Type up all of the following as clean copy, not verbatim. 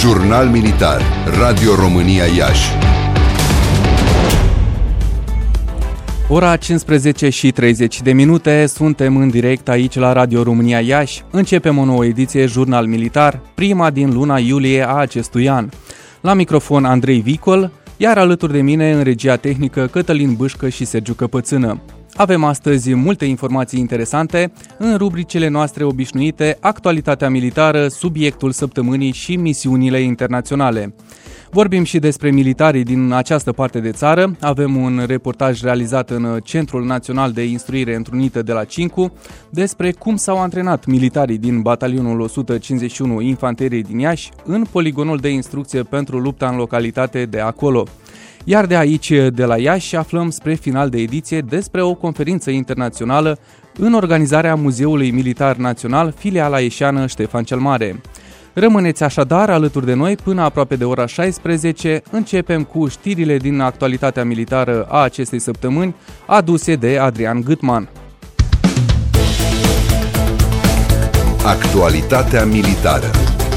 Jurnal Militar, Radio România Iași. Ora 15:30, suntem în direct aici la Radio România Iași. Începem o nouă ediție Jurnal Militar, prima din luna iulie a acestui an. La microfon Andrei Vicol, iar alături de mine în regia tehnică Cătălin Bâșcă și Sergiu Căpățână. Avem astăzi multe informații interesante în rubricile noastre obișnuite, actualitatea militară, subiectul săptămânii și misiunile internaționale. Vorbim și despre militarii din această parte de țară. Avem un reportaj realizat în Centrul Național de Instruire Întrunită de la Cincu despre cum s-au antrenat militarii din Batalionul 151 Infanteriei din Iași în poligonul de instrucție pentru lupta în localitate de acolo. Iar de aici, de la Iași, aflăm spre final de ediție despre o conferință internațională în organizarea Muzeului Militar Național, filiala ieșeană Ștefan cel Mare. Rămâneți așadar alături de noi până aproape de ora 16. Începem cu știrile din actualitatea militară a acestei săptămâni, aduse de Adrian Gâtman. Actualitatea militară.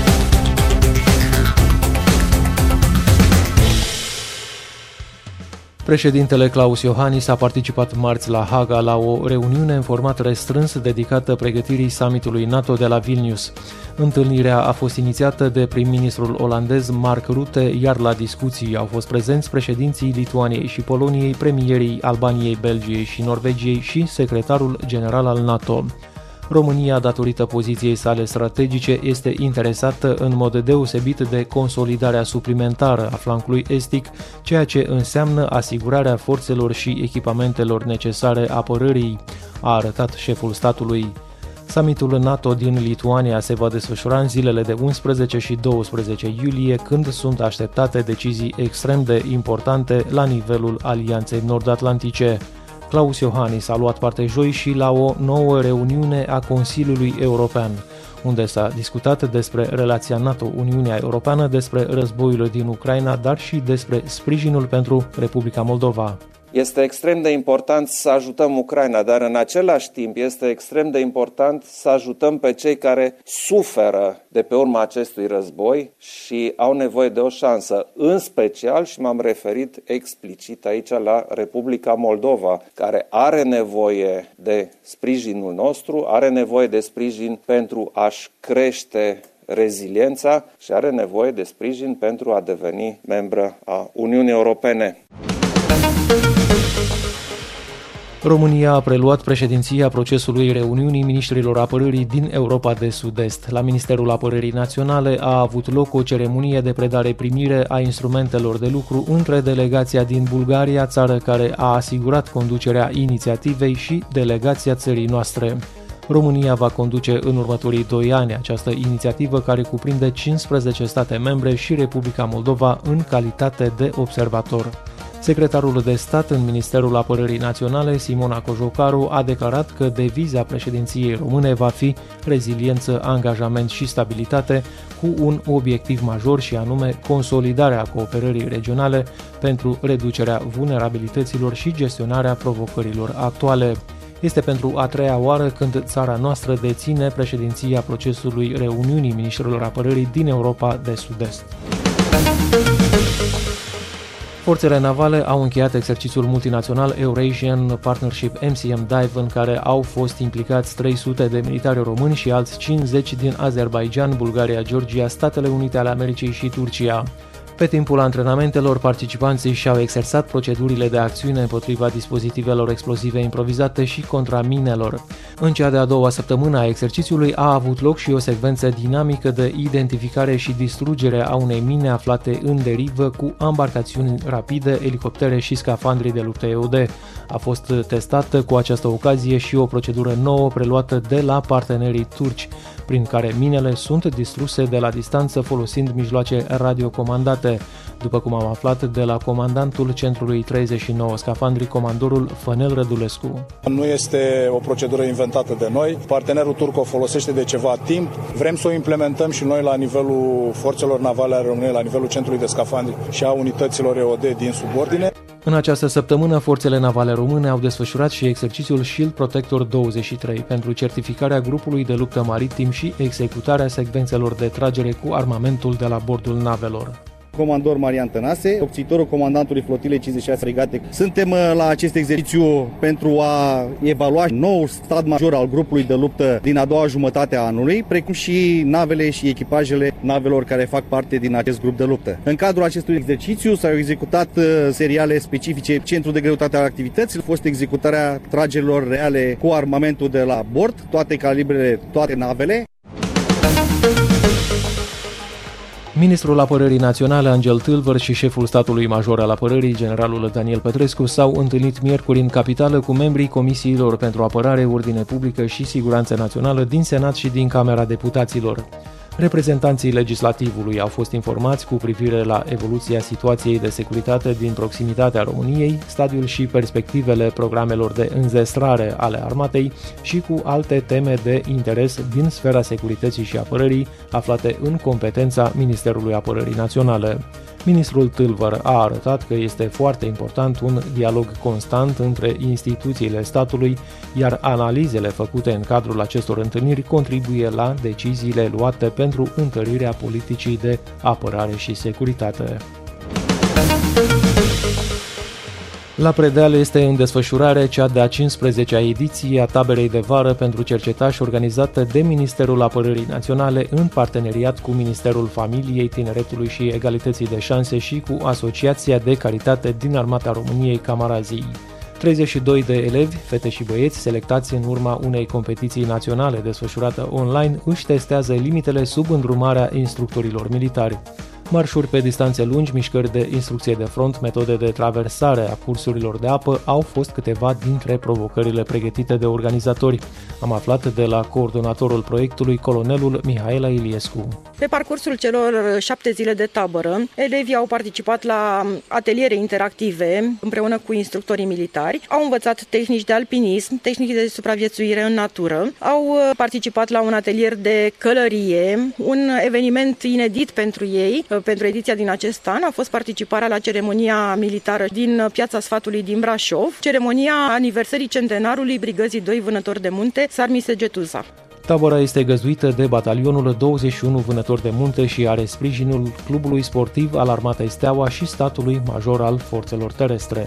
Președintele Klaus Iohannis a participat marți la Haga la o reuniune în format restrâns dedicată pregătirii summitului NATO de la Vilnius. Întâlnirea a fost inițiată de prim-ministrul olandez Mark Rutte, iar la discuții au fost prezenți președinții Lituaniei și Poloniei, premierii Albaniei, Belgiei și Norvegiei și secretarul general al NATO. România, datorită poziției sale strategice, este interesată în mod deosebit de consolidarea suplimentară a flancului estic, ceea ce înseamnă asigurarea forțelor și echipamentelor necesare apărării, a arătat șeful statului. Summitul NATO din Lituania se va desfășura în zilele de 11 și 12 iulie, când sunt așteptate decizii extrem de importante la nivelul Alianței Nord-Atlantice. Klaus Iohannis a luat parte joi și la o nouă reuniune a Consiliului European, unde s-a discutat despre relația NATO-Uniunea Europeană, despre războiul din Ucraina, dar și despre sprijinul pentru Republica Moldova. Este extrem de important să ajutăm Ucraina, dar în același timp este extrem de important să ajutăm pe cei care suferă de pe urma acestui război și au nevoie de o șansă. În special, și m-am referit explicit aici la Republica Moldova, care are nevoie de sprijinul nostru, are nevoie de sprijin pentru a-și crește reziliența și are nevoie de sprijin pentru a deveni membră a Uniunii Europene. România a preluat președinția procesului reuniunii ministrilor apărării din Europa de Sud-Est. La Ministerul Apărării Naționale a avut loc o ceremonie de predare-primire a instrumentelor de lucru între delegația din Bulgaria, țară care a asigurat conducerea inițiativei, și delegația țării noastre. România va conduce în următorii 2 ani această inițiativă, care cuprinde 15 state membre și Republica Moldova în calitate de observator. Secretarul de stat în Ministerul Apărării Naționale, Simona Cojocaru, a declarat că deviza președinției române va fi reziliență, angajament și stabilitate, cu un obiectiv major și anume consolidarea cooperării regionale pentru reducerea vulnerabilităților și gestionarea provocărilor actuale. Este pentru a 3-a oară când țara noastră deține președinția procesului reuniunii ministrilor apărării din Europa de Sud-Est. Forțele navale au încheiat exercițiul multinațional Eurasian Partnership MCM Dive, în care au fost implicați 300 de militari români și alți 50 din Azerbaijan, Bulgaria, Georgia, Statele Unite ale Americii și Turcia. Pe timpul antrenamentelor, participanții și-au exersat procedurile de acțiune împotriva dispozitivelor explozive improvizate și contra minelor. În cea de-a doua săptămână a exercițiului a avut loc și o secvență dinamică de identificare și distrugere a unei mine aflate în derivă cu ambarcațiuni rapide, elicoptere și scafandri de luptă EOD. A fost testată cu această ocazie și o procedură nouă preluată de la partenerii turci, prin care minele sunt distruse de la distanță folosind mijloace radiocomandate, după cum am aflat de la comandantul Centrului 39 Scafandri, comandorul Fănel Rădulescu. Nu este o procedură inventată de noi, partenerul turc o folosește de ceva timp, vrem să o implementăm și noi la nivelul forțelor navale ale României, la nivelul Centrului de Scafandri și a unităților EOD din subordine. În această săptămână, forțele navale române au desfășurat și exercițiul Shield Protector 23 pentru certificarea grupului de luptă maritim și executarea secvențelor de tragere cu armamentul de la bordul navelor. Comandor Marian Tănase, obțitorul comandantului flotilei 56 Fregate. Suntem la acest exercițiu pentru a evalua noul stat major al grupului de luptă din a doua jumătate a anului, precum și navele și echipajele navelor care fac parte din acest grup de luptă. În cadrul acestui exercițiu s-au executat seriale specifice centru de greutate al activității, a fost executarea tragerilor reale cu armamentul de la bord, toate calibrele, toate navele. Ministrul Apărării Naționale, Angel Tâlvăr, și șeful statului major al apărării, generalul Daniel Petrescu, s-au întâlnit miercuri în capitală cu membrii comisiilor pentru apărare, ordine publică și siguranță națională din Senat și din Camera Deputaților. Reprezentanții legislativului au fost informați cu privire la evoluția situației de securitate din proximitatea României, stadiul și perspectivele programelor de înzestrare ale armatei și cu alte teme de interes din sfera securității și apărării aflate în competența Ministerului Apărării Naționale. Ministrul Tâlvăr a arătat că este foarte important un dialog constant între instituțiile statului, iar analizele făcute în cadrul acestor întâlniri contribuie la deciziile luate pentru întărirea politicii de apărare și securitate. La Predeal este în desfășurare cea de-a 15-a ediție a taberei de vară pentru cercetași organizată de Ministerul Apărării Naționale în parteneriat cu Ministerul Familiei, Tineretului și Egalității de Șanse și cu Asociația de Caritate din Armata României Camarazii. 32 de elevi, fete și băieți, selectați în urma unei competiții naționale desfășurată online, își testează limitele sub îndrumarea instructorilor militari. Marșuri pe distanțe lungi, mișcări de instrucție de front, metode de traversare a cursurilor de apă au fost câteva dintre provocările pregătite de organizatori. Am aflat de la coordonatorul proiectului, colonelul Mihaela Iliescu. Pe parcursul celor 7 zile de tabără, elevii au participat la ateliere interactive împreună cu instructorii militari, au învățat tehnici de alpinism, tehnici de supraviețuire în natură, au participat la un atelier de călărie, un eveniment inedit pentru ei. Pentru ediția din acest an a fost participarea la ceremonia militară din Piața Sfatului din Brașov, ceremonia aniversării centenarului Brigăzii 2 Vânători de Munte, Sarmise Getuza. Tabăra este găzduită de batalionul 21 Vânători de Munte și are sprijinul clubului sportiv al Armatei Steaua și statului major al forțelor terestre.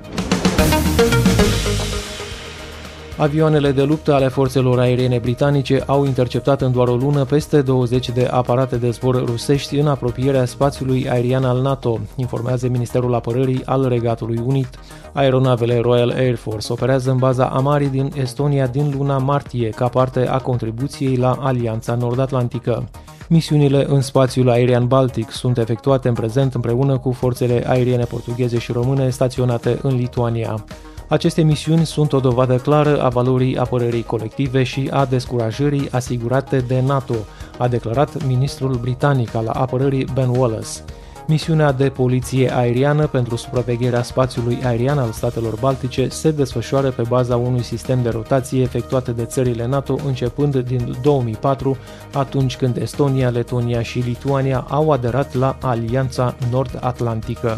Avioanele de luptă ale forțelor aeriene britanice au interceptat în doar o lună peste 20 de aparate de zbor rusești în apropierea spațiului aerian al NATO, informează Ministerul Apărării al Regatului Unit. Aeronavele Royal Air Force operează în baza Amari din Estonia din luna martie, ca parte a contribuției la Alianța Nord-Atlantică. Misiunile în spațiul aerian baltic sunt efectuate în prezent împreună cu forțele aeriene portugheze și române staționate în Lituania. Aceste misiuni sunt o dovadă clară a valorii apărării colective și a descurajării asigurate de NATO, a declarat ministrul britanic al apărării Ben Wallace. Misiunea de poliție aeriană pentru supravegherea spațiului aerian al statelor baltice se desfășoară pe baza unui sistem de rotație efectuate de țările NATO începând din 2004, atunci când Estonia, Letonia și Lituania au aderat la Alianța Nord-Atlantică.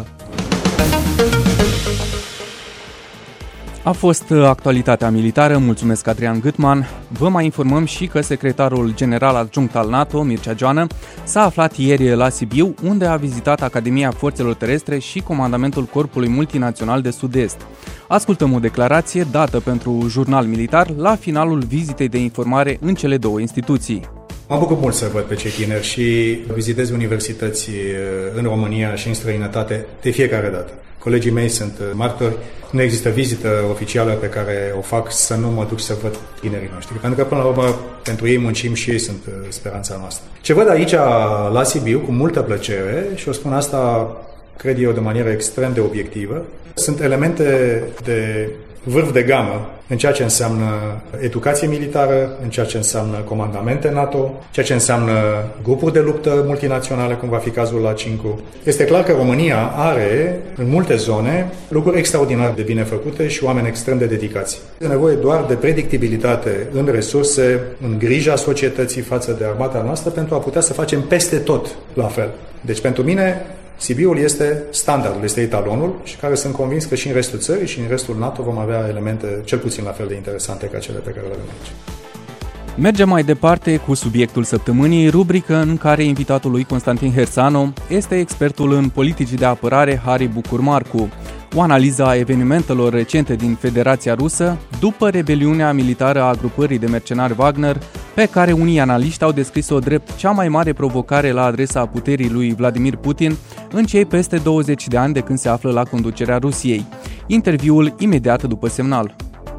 A fost actualitatea militară, mulțumesc Adrian Gâtman. Vă mai informăm și că secretarul general adjunct al NATO, Mircea Joană, s-a aflat ieri la Sibiu, unde a vizitat Academia Forțelor Terestre și Comandamentul Corpului Multinațional de Sud-Est. Ascultăm o declarație dată pentru Jurnal Militar la finalul vizitei de informare în cele două instituții. Mă bucur mult să văd pe cei tineri și vizitez universități în România și în străinătate de fiecare dată. Colegii mei sunt martori. Nu există vizită oficială pe care o fac să nu mă duc să văd tinerii noștri. Pentru că, până la urmă, pentru ei muncim și ei sunt speranța noastră. Ce văd aici la Sibiu, cu multă plăcere, și o spun asta, cred eu, de manieră extrem de obiectivă, sunt elemente de vârf de gamă în ceea ce înseamnă educație militară, în ceea ce înseamnă comandamente NATO, ceea ce înseamnă grupuri de luptă multinaționale, cum va fi cazul la CINCU. Este clar că România are, în multe zone, lucruri extraordinar de bine făcute și oameni extrem de dedicați. Este nevoie doar de predictibilitate în resurse, în grija societății față de armata noastră, pentru a putea să facem peste tot la fel. Deci, pentru mine, Sibiul este standardul, este etalonul și care sunt convins că și în restul țării și în restul NATO vom avea elemente cel puțin la fel de interesante ca cele pe care le avem aici. Mergem mai departe cu subiectul săptămânii, rubrică în care invitatul lui Constantin Hersano este expertul în politici de apărare Harry Bucur-Marcu. O analiză a evenimentelor recente din Federația Rusă după rebeliunea militară a grupării de mercenari Wagner, pe care unii analiști au descris-o drept cea mai mare provocare la adresa puterii lui Vladimir Putin în cei peste 20 de ani de când se află la conducerea Rusiei. Interviul imediat după semnal.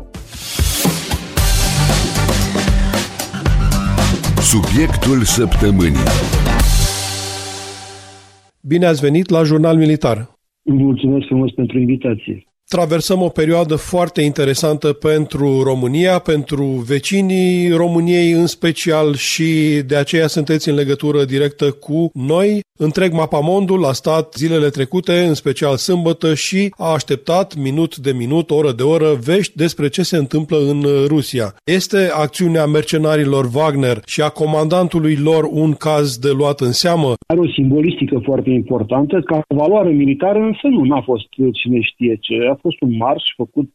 Subiectul săptămânii. Bine ați venit la Jurnal Militar. Mulțumesc frumos pentru invitație. Traversăm o perioadă foarte interesantă pentru România, pentru vecinii României în special și de aceea sunteți în legătură directă cu noi. Întreg mapamondul a stat zilele trecute, în special sâmbătă, și a așteptat minut de minut, oră de oră, vești despre ce se întâmplă în Rusia. Este acțiunea mercenarilor Wagner și a comandantului lor un caz de luat în seamă? Are o simbolistică foarte importantă, ca valoare militară, însă n-a fost cine știe ce. A fost un marș făcut,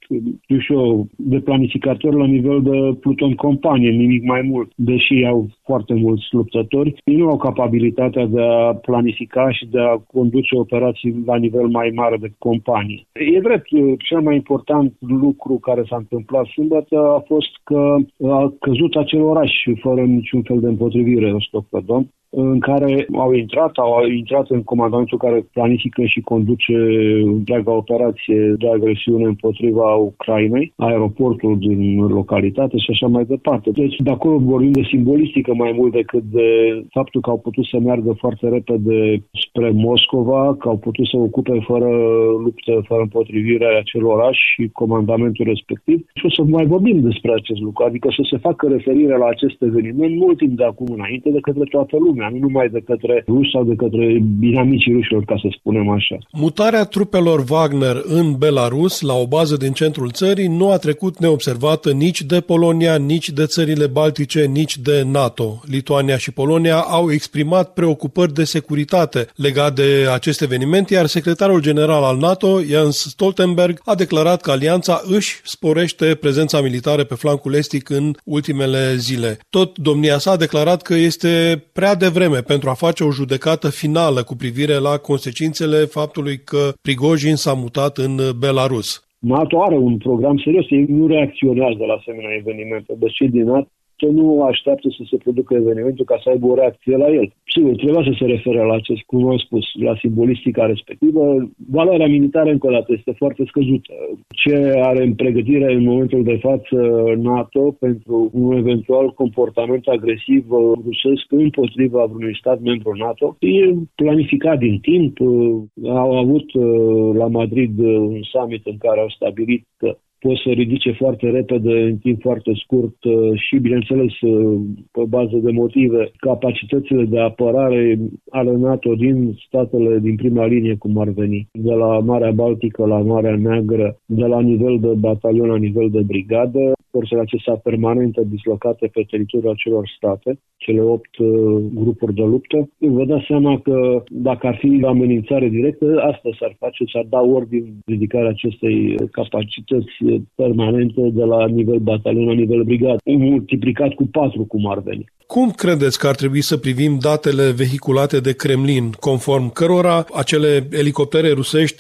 de planificator la nivel de pluton companie, nimic mai mult. Deși au foarte mulți luptători, ei nu au capabilitatea de a planifica și de a conduce operații la nivel mai mare de companie. E drept, cel mai important lucru care s-a întâmplat sâmbătă a fost că a căzut acel oraș fără niciun fel de împotrivire, Rostov-Don, în care au intrat în comandamentul care planifică și conduce întreaga operație de agresiune împotriva Ucrainei, aeroportul din localitate și așa mai departe. Deci de acolo vorbim de simbolistică mai mult decât de faptul că au putut să meargă foarte repede spre Moscova, că au putut să ocupe fără luptă, fără împotrivire acel oraș și comandamentul respectiv. Și o să mai vorbim despre acest lucru, adică să se facă referire la acest eveniment mult timp de acum înainte de către toată lumea, nu numai de către ruși sau de către inamicii rușilor, ca să spunem așa. Mutarea trupelor Wagner în Belarus, la o bază din centrul țării, nu a trecut neobservată nici de Polonia, nici de țările baltice, nici de NATO. Lituania și Polonia au exprimat preocupări de securitate legat de acest eveniment, iar secretarul general al NATO, Jens Stoltenberg, a declarat că alianța își sporește prezența militară pe flancul estic în ultimele zile. Tot domnia sa a declarat că este prea devreme pentru a face o judecată finală cu privire la consecințele faptului că Prigojin s-a mutat în Belarus. NATO are un program serios, ei nu reacționează la asemenea evenimente. Deci cei din NATO nu așteaptă să se producă evenimentul ca să aibă o reacție la el. Sigur, trebuia să se refere la acest, cum am spus, la simbolistica respectivă. Valoarea militară, încă o dată, este foarte scăzută. Ce are în pregătire în momentul de față NATO pentru un eventual comportament agresiv rusesc împotriva vreunui stat membru NATO e planificat din timp. Au avut la Madrid un summit în care au stabilit că pot să ridice foarte repede, în timp foarte scurt și, bineînțeles, pe bază de motive, capacitățile de apărare ale NATO din statele din prima linie, cum ar veni, de la Marea Baltică la Marea Neagră, de la nivel de batalion la nivel de brigadă, forțele acestea permanente dislocate pe teritoriul acelor state, cele 8 grupuri de luptă. Vă dați seama că dacă ar fi o amenințare directă, asta s-ar face, s-ar da ordin ridicarea acestei capacități permanente de la nivel batalion la nivel brigadă, multiplicat cu 4, cum ar veni. Cum credeți că ar trebui să privim datele vehiculate de Kremlin, conform cărora acele elicoptere rusești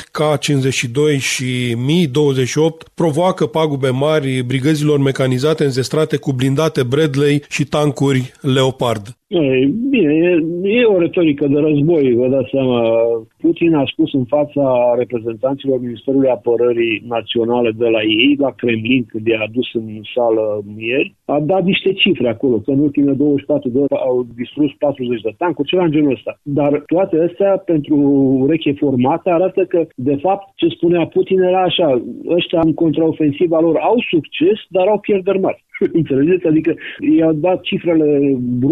K-52 și Mi-28 provoacă pagube mari brigăzilor mecanizate înzestrate cu blindate Bradley și tancuri Leopard? Bine, e o retorică de război, vă dați seama. Putin a spus în fața reprezentanților Ministerului Apărării Naționale de la ei, la Kremlin, când i-a adus în sală ieri, a dat niște cifre acolo, că în ultimele 24 de ore au distrus 40 de tancuri, ceva în genul ăsta. Dar toate astea, pentru ureche formată, arată că, de fapt, ce spunea Putin era așa: ăștia în contraofensiva lor au succes, dar au pierderi mari. Înțelegeți? Adică i-au dat cifrele brute așa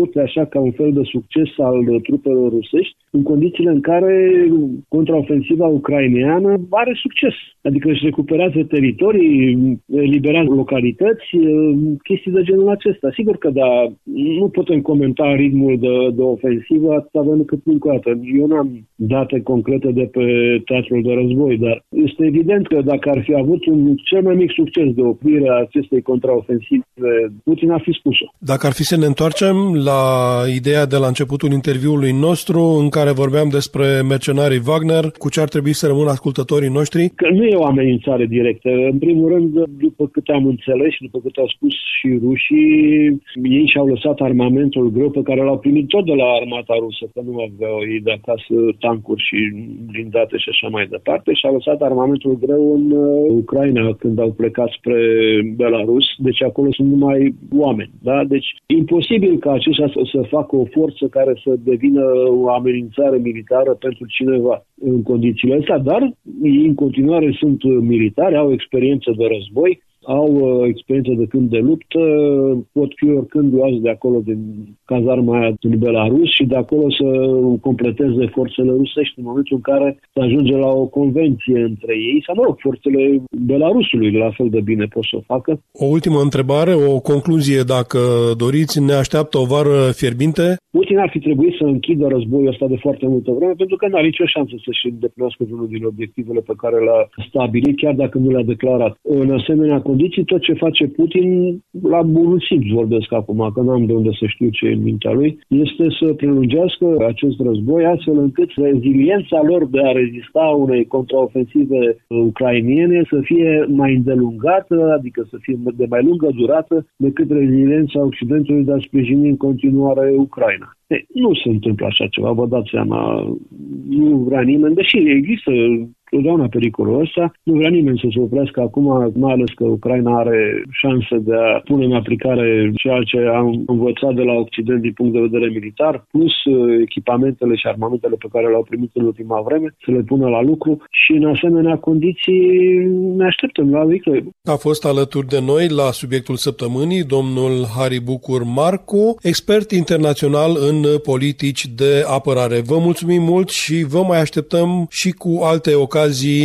așa ca un fel de succes al trupelor rusești, în condițiile în care contraofensiva ucraineană are succes. Adică își recuperează teritorii, eliberează localități, chestii de genul acesta. Sigur că da, nu putem comenta ritmul de ofensivă atâta vreme cât încă o dată. Eu n-am date concrete de pe teatrul de război, dar este evident că dacă ar fi avut un cel mai mic succes de oprire a acestei contraofensive, Putin ar fi spus-o. Dacă ar fi să ne întoarcem la ideea de la începutul interviului nostru, în care vorbeam despre mercenarii Wagner, cu ce ar trebui să rămână ascultătorii noștri? Că nu e o amenințare directă. În primul rând, după câte am înțeles și după câte au spus și rușii, ei și-au lăsat armamentul greu pe care l-au primit tot de la armata rusă, că nu aveau ei de acasă tancuri și blindate și așa mai departe, și-au lăsat armamentul greu în Ucraina când au plecat spre Belarus, deci acolo sunt numai oameni. Da? Deci e imposibil ca aceștia să facă o forță care să devină o amenințare militară pentru cineva în condițiile astea, dar ei în continuare sunt militari, au experiență de război, au experiență de câmp de luptă, pot fi oricând luați de acolo din cazarma aia din Belarus și de acolo să completeze forțele rusești în momentul în care se ajunge la o convenție între ei, sau mă rog, forțele Belarusului la fel de bine pot să o facă. O ultimă întrebare, o concluzie dacă doriți, ne așteaptă o vară fierbinte? Putin ar fi trebuit să închidă războiul ăsta de foarte multă vreme, pentru că n-are nicio șansă să-și îndeplinească unul din obiectivele pe care le-a stabilit, chiar dacă nu le-a declarat. În asemenea condiții, tot ce face Putin, la bunul simț vorbesc acum, că n-am de unde să știu ce e în mintea lui, este să prelungească acest război astfel încât reziliența lor de a rezista unei contraofensive ucrainiene să fie mai îndelungată, adică să fie de mai lungă durată decât reziliența Occidentului de a sprijini în continuare Ucraina. Nu se întâmplă așa ceva, vă dați seama, nu vrea nimeni, deși există totdeauna pericolul ăsta, nu vrea nimeni să se oprească acum, mai ales că Ucraina are șanse de a pune în aplicare ceea ce am învățat de la Occident din punct de vedere militar, plus echipamentele și armamentele pe care le-au primit în ultima vreme, să le pună la lucru și în asemenea condiții ne așteptăm la victorie. A fost alături de noi la subiectul săptămânii domnul Hari Bucur Marcu, expert internațional în politici de apărare. Vă mulțumim mult și vă mai așteptăm și cu alte ocazii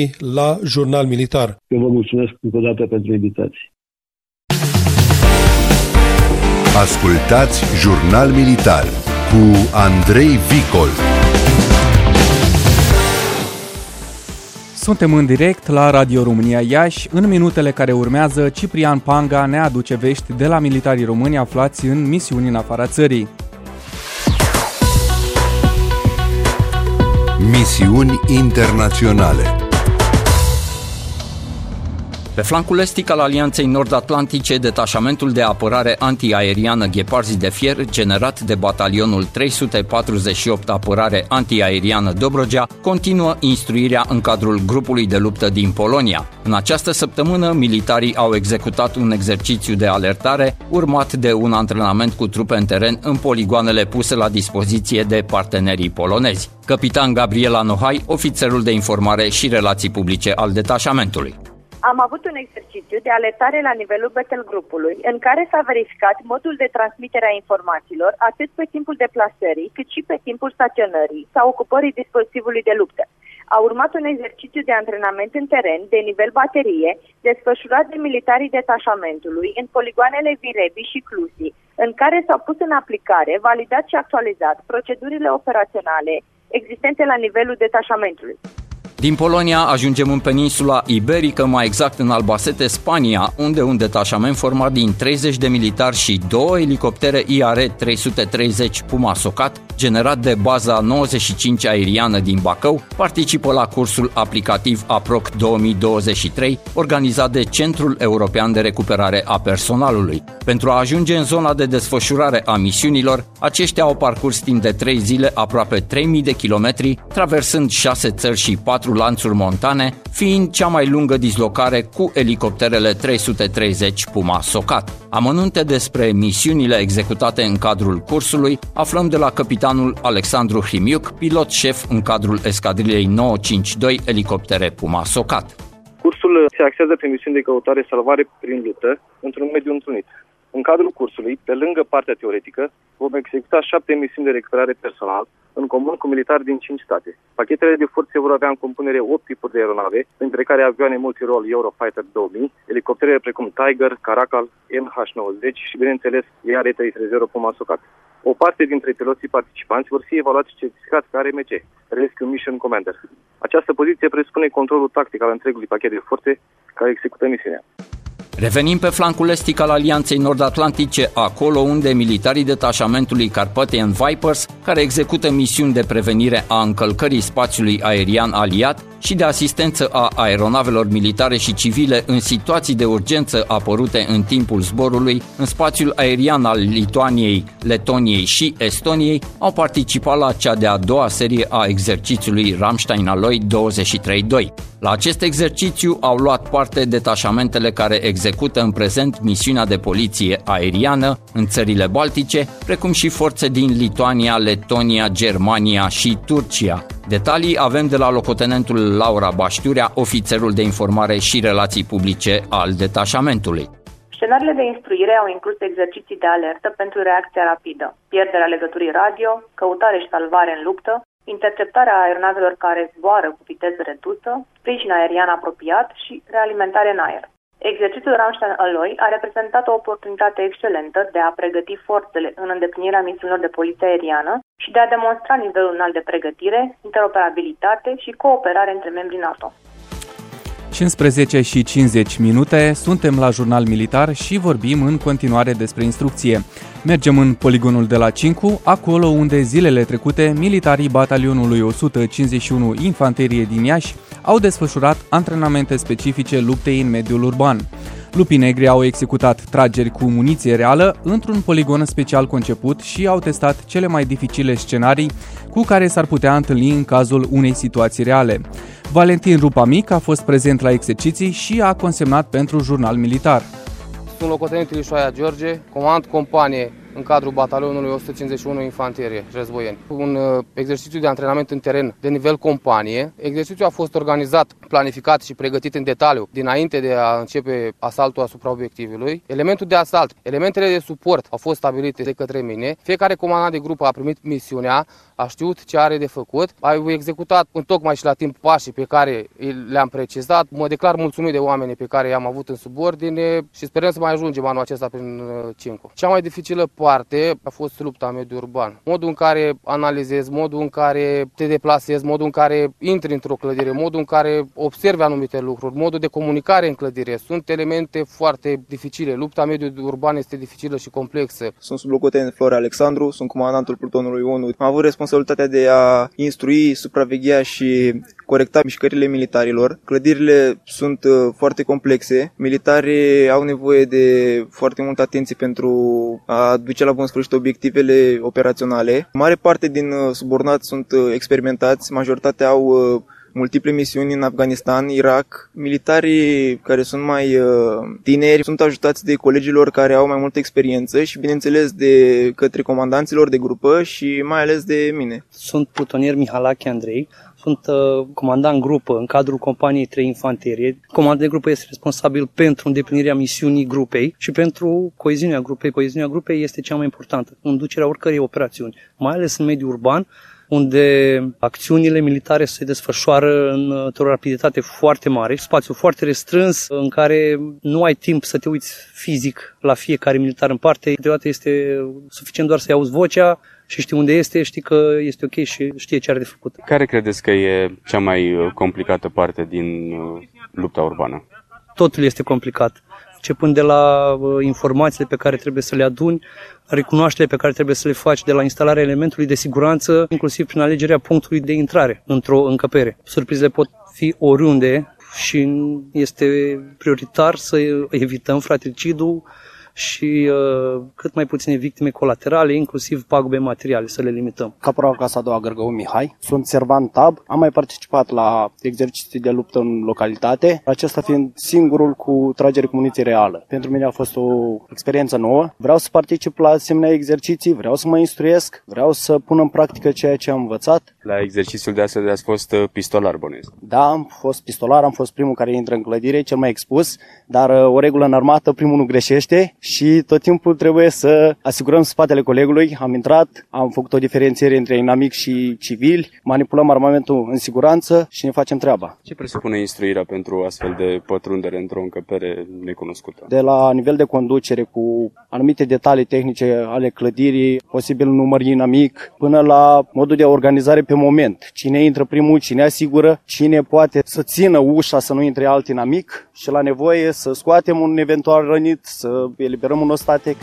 la Jurnal Militar. Eu vă mulțumesc încă o dată pentru invitație. Ascultați Jurnal Militar cu Andrei Vicol. Suntem în direct la Radio România Iași. În minutele care urmează, Ciprian Panga ne aduce vești de la militarii români aflați în misiuni în afara țării. Misiuni internaționale. Pe flancul estic al Alianței Nord-Atlantice, detașamentul de apărare antiaeriană Gheparzi de Fier, generat de batalionul 348 apărare antiaeriană Dobrogea, continuă instruirea în cadrul grupului de luptă din Polonia. În această săptămână, militarii au executat un exercițiu de alertare, urmat de un antrenament cu trupe în teren în poligoanele puse la dispoziție de partenerii polonezi. Capitan Gabriela Nohai, ofițerul de informare și relații publice al detașamentului. Am avut un exercițiu de alertare la nivelul battlegroupului, în care s-a verificat modul de transmitere a informațiilor atât pe timpul deplasării, cât și pe timpul staționării sau ocupării dispozitivului de luptă. A urmat un exercițiu de antrenament în teren, de nivel baterie, desfășurat de militarii detașamentului în poligoanele Virebi și Clusi, în care s-au pus în aplicare, validat și actualizat procedurile operaționale existente la nivelul detașamentului. Din Polonia ajungem în peninsula iberică, mai exact în Albacete, Spania, unde un detașament format din 30 de militari și 2 elicoptere IR-330 Puma Socat, generat de baza 95 aeriană din Bacău, participă la cursul aplicativ APROC 2023, organizat de Centrul European de Recuperare a Personalului. Pentru a ajunge în zona de desfășurare a misiunilor, aceștia au parcurs timp de 3 zile aproape 3000 de kilometri, traversând 6 țări și 4 lanțuri montane, fiind cea mai lungă dislocare cu elicopterele 330 Puma Socat. Amănunte despre misiunile executate în cadrul cursului aflăm de la capitanul Alexandru Hrimiuc, pilot șef în cadrul escadrilei 952 elicoptere Puma Socat. Cursul se axează pe misiuni de căutare-salvare prin luptă într-un mediu întrunit. În cadrul cursului, pe lângă partea teoretică, vom executa 7 misiuni de recuperare personal, în comun cu militari din 5 state. Pachetele de forțe vor avea în compunere 8 tipuri de aeronave, între care avioane multirol Eurofighter 2000, elicoptere precum Tiger, Caracal, MH-90 și, bineînțeles, ER-330 Puma Socat. O parte dintre piloții participanți vor fi evaluați și certificați ca RMC, Rescue Mission Commander. Această poziție presupune controlul tactic al întregului pachet de forțe care execută misiunea. Revenim pe flancul estic al Alianței Nord-Atlantice, acolo unde militarii detașamentului Carpathian Vipers, care execută misiuni de prevenire a încălcării spațiului aerian aliat și de asistență a aeronavelor militare și civile în situații de urgență apărute în timpul zborului în spațiul aerian al Lituaniei, Letoniei și Estoniei, au participat la cea de-a doua serie a exercițiului Ramstein Alloy 23-2. La acest exercițiu au luat parte detașamentele care execută în prezent misiunea de poliție aeriană în țările Baltice, precum și forțe din Lituania, Letonia, Germania și Turcia. Detalii avem de la locotenentul Laura Baștiurea, ofițerul de informare și relații publice al detașamentului. Scenariile de instruire au inclus exerciții de alertă pentru reacția rapidă, pierderea legăturii radio, căutare și salvare în luptă, interceptarea aeronavelor care zboară cu viteză redusă, sprijin aerian apropiat și realimentare în aer. Exercițiul Ramstein Alloy a reprezentat o oportunitate excelentă de a pregăti forțele în îndeplinirea misiunilor de poliție aeriană și de a demonstra nivelul înalt de pregătire, interoperabilitate și cooperare între membrii NATO. 15 și 50 minute, suntem la Jurnal Militar și vorbim în continuare despre instrucție. Mergem în poligonul de la Cincu, acolo unde zilele trecute militarii batalionului 151 Infanterie din Iași au desfășurat antrenamente specifice luptei în mediul urban. Lupii negri au executat trageri cu muniție reală într-un poligon special conceput și au testat cele mai dificile scenarii cu care s-ar putea întâlni în cazul unei situații reale. Valentin Rupamic a fost prezent la exerciții și a consemnat pentru Jurnal Militar. Sunt locotenent Ilișoaia George, comand companie în cadrul batalionului 151 Infanterie Războieni. Un exercițiu de antrenament în teren de nivel companie. Exercițiul a fost organizat, planificat și pregătit în detaliu dinainte de a începe asaltul asupra obiectivului. Elementul de asalt, elementele de suport au fost stabilite de către mine. Fiecare comandant de grup a primit misiunea, a știut ce are de făcut, au executat întocmai și la timp pașii pe care le-am precizat. Mă declar mulțumit de oamenii pe care i-am avut în subordine și sperăm să mai ajungem anul acesta prin Cincu. Cea mai dificilă parte a fost lupta în mediul urban. Modul în care analizezi, modul în care te deplasezi, modul în care intri într-o clădire, modul în care observi anumite lucruri, modul de comunicare în clădire. Sunt elemente foarte dificile. Lupta în mediul urban este dificilă și complexă. Sunt sublocotenent Florea Alexandru, sunt comandantul plutonului 1. Am avut responsabilitatea de a instrui, supraveghea și corecta mișcările militarilor. Clădirile sunt foarte complexe. Militarii au nevoie de foarte multă atenție pentru a duce la bun sfârșit obiectivele operaționale. Mare parte din subordonați sunt experimentați, majoritatea au multiple misiuni în Afganistan, Irak. Militarii care sunt mai tineri sunt ajutați de colegilor care au mai multă experiență și, bineînțeles, de către comandanților de grupă și mai ales de mine. Sunt plutonier Mihalache Andrei. Sunt comandant grupă în cadrul companiei 3 Infanterie. Comandantul de grupă este responsabil pentru îndeplinirea misiunii grupei și pentru coeziunea grupei. Coeziunea grupei este cea mai importantă în ducerea oricărei operațiuni, mai ales în mediul urban, unde acțiunile militare se desfășoară într-o rapiditate foarte mare, spațiu foarte restrâns, în care nu ai timp să te uiți fizic la fiecare militar în parte. Câteodată este suficient doar să-i auzi vocea și știi unde este, știi că este ok și știe ce are de făcut. Care credeți că e cea mai complicată parte din lupta urbană? Totul este complicat, începând de la informațiile pe care trebuie să le aduni, recunoașterile pe care trebuie să le faci de la instalarea elementului de siguranță, inclusiv prin alegerea punctului de intrare într-o încăpere. Surprizele pot fi oriunde și este prioritar să evităm fratricidul și cât mai puține victime colaterale, inclusiv pagube materiale, să le limităm. Caporal Clasa a doua Gărgău Mihai, sunt servant tab, am mai participat la exerciții de luptă în localitate, acesta fiind singurul cu tragere cu muniție reală. Pentru mine a fost o experiență nouă, vreau să particip la asemenea exerciții, vreau să mă instruiesc, vreau să pun în practică ceea ce am învățat. La exercițiul de astăzi ați fost pistolar, bănuiesc. Da, am fost pistolar, am fost primul care intră în clădire, cel mai expus, dar o regulă în armată, primul nu greșește și tot timpul trebuie să asigurăm spatele colegului. Am intrat, am făcut o diferențiere între inamic și civili, manipulăm armamentul în siguranță și ne facem treaba. Ce presupune instruirea pentru astfel de pătrundere într-o încăpere necunoscută? De la nivel de conducere cu anumite detalii tehnice ale clădirii, posibil număr inamic, până la modul de organizare pe moment. Cine intră primul, cine asigură, cine poate să țină ușa să nu intre alt inamic și la nevoie să scoatem un eventual rănit, să eliberăm un ostatec.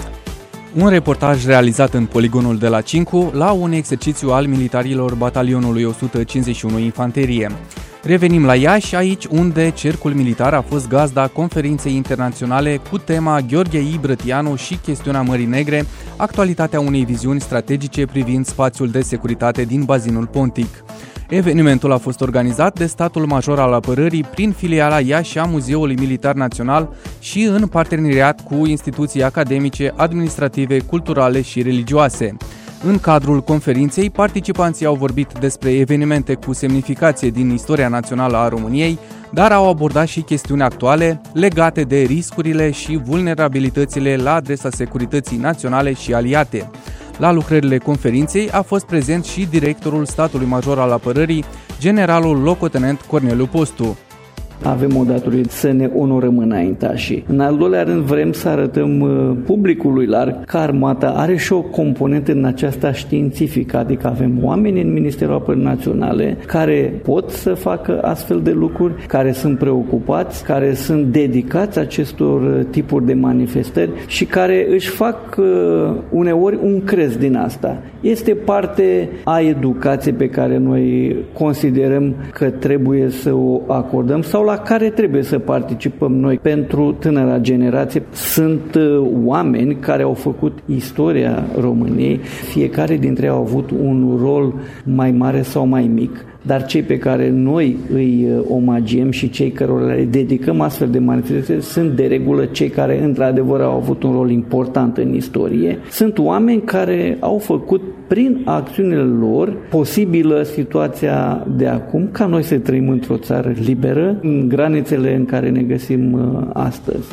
Un reportaj realizat în poligonul de la Cincu la un exercițiu al militarilor batalionului 151 Infanterie. Revenim la Iași, aici unde Cercul Militar a fost gazda conferinței internaționale cu tema Gheorghe I. Brătianu și chestiunea Mării Negre, actualitatea unei viziuni strategice privind spațiul de securitate din bazinul Pontic. Evenimentul a fost organizat de Statul Major al Apărării prin filiala Iași a Muzeului Militar Național și în parteneriat cu instituții academice, administrative, culturale și religioase. În cadrul conferinței, participanții au vorbit despre evenimente cu semnificație din istoria națională a României, dar au abordat și chestiuni actuale legate de riscurile și vulnerabilitățile la adresa securității naționale și aliate. La lucrările conferinței a fost prezent și directorul Statului Major al Apărării, generalul locotenent Corneliu Postu. Avem o datorie să ne onorăm înaintașii. În al doilea rând vrem să arătăm publicului larg că armata are și o componentă în aceasta științifică, adică avem oameni în Ministerul Apărării Naționale care pot să facă astfel de lucruri, care sunt preocupați, care sunt dedicați acestor tipuri de manifestări și care își fac uneori un crez din asta. Este parte a educației pe care noi considerăm că trebuie să o acordăm sau la care trebuie să participăm noi pentru tânăra generație. Sunt oameni care au făcut istoria României, fiecare dintre ei au avut un rol mai mare sau mai mic, dar cei pe care noi îi omagiem și cei cărora le dedicăm astfel de manifestații sunt de regulă cei care într-adevăr au avut un rol important în istorie. Sunt oameni care au făcut prin acțiunile lor posibilă situația de acum ca noi să trăim într-o țară liberă în granițele în care ne găsim astăzi.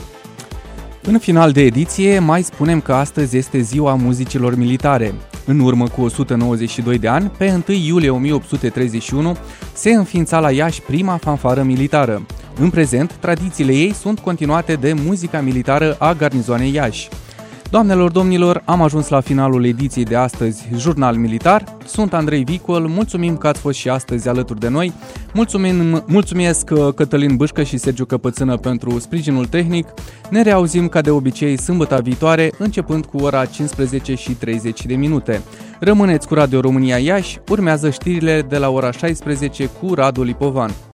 În final de ediție, mai spunem că astăzi este Ziua Muzicilor Militare. În urmă cu 192 de ani, pe 1 iulie 1831, se înființa la Iași prima fanfară militară. În prezent, tradițiile ei sunt continuate de muzica militară a garnizoanei Iași. Doamnelor, domnilor, am ajuns la finalul ediției de astăzi, Jurnal Militar. Sunt Andrei Vicol, mulțumim că ați fost și astăzi alături de noi. Mulțumesc Cătălin Bâșcă și Sergiu Căpățână pentru sprijinul tehnic. Ne reauzim ca de obicei sâmbătă viitoare, începând cu ora 15:30. Rămâneți cu Radio România Iași, urmează știrile de la ora 16 cu Radu Lipovan.